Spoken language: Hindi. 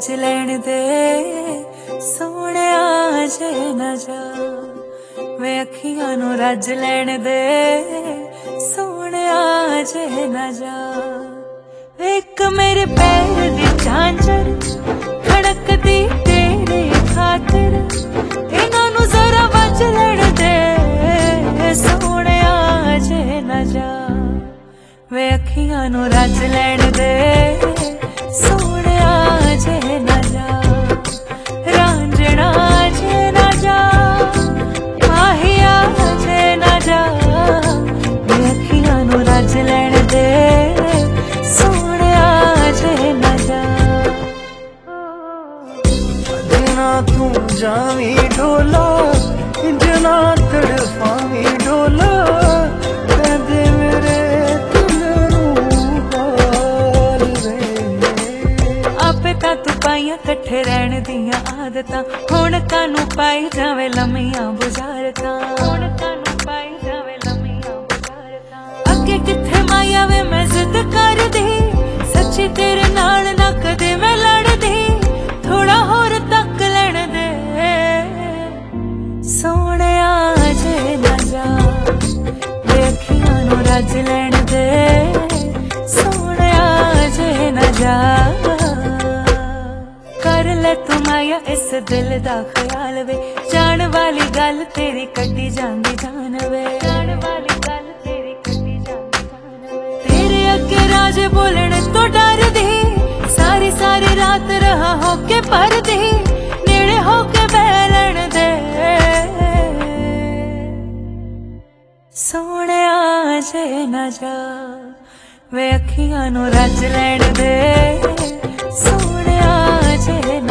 रज लैण दे सोहणिया जे न जा वे अखियां नू रज लैण दे सोहणिया जे न जा एक मेरे पैर दी झांझर खड़कदी तेरी खातिर इन्हां नू जरा वज लैण दे सोहणिया जे न जा वे अखियां नू रज लैण दे सोहणिया जे न जा रांझणा जे न जा माहिया जे न जा वे अखियां नू रज लैण दे सोहणिया जे न जा जना तू जावी ढोला जना तड़फावी ढोला दे मेरे तू पाइया कट्ठे रहने दिया आदतां हुण कानू पाई जावे लम्मियां बुझारतां अगे किथे माया वे मैं जिद कर दी सच्ची तेरे नाल ना कदे मैं लड़दी थोड़ा होर तक लैण दे सोहणिया जे न जा वे अखियां नू रज लैण दे सोहणिया जे न जा कर ले तू माया इस दिल दा ख्याल वे जान वाली गल तेरी कटी जांदी जान वे तेरे अगे राज बोलने तो डर दी सारी सारी रात रहा होके पर दी नेड़े होके बैलन दे सोहणिया जे न जा वे अखियां नू रज लैण दे सोहणिया जे